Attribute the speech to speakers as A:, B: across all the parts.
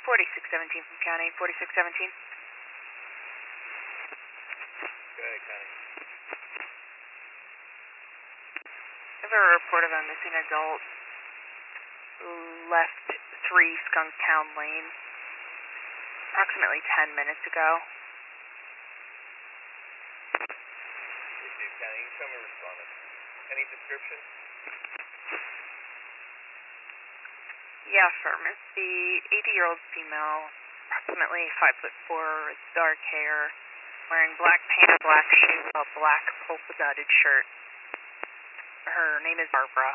A: 4617 from County, 4617.
B: Go ahead, County.
A: I have a report of a missing adult left 3 Skunktown Lane approximately 10 minutes ago.
B: Received, County. You can show me respondent. Any description?
A: Yeah, firm. It's the 80-year-old female, approximately 5'4", with dark hair, wearing black paint, a black shoe, a black polka-dotted shirt. Her name is Barbara.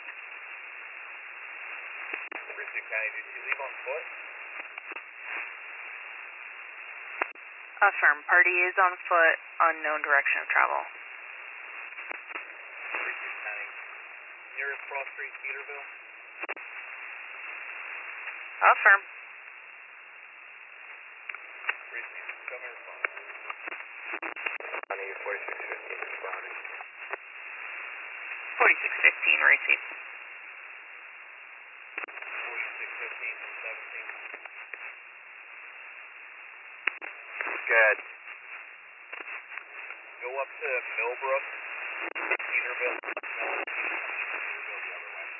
B: Received, County. Did she leave on foot?
A: Affirm. Party is on foot, unknown direction of travel.
B: Received, County. Nearest Cross Street, Cedarville?
A: Affirm.
B: Received. Show me respondent.
C: County 4615 responding.
A: 4615, received.
B: 4615 from 17.
C: Good.
B: Go up to Millbrook, Cedarville. Cedarville the other way.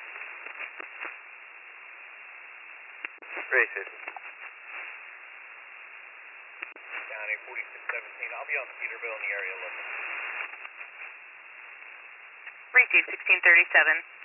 C: Racist.
B: County 4617. I'll be on Cedarville in the area looking.
A: Received, 1637.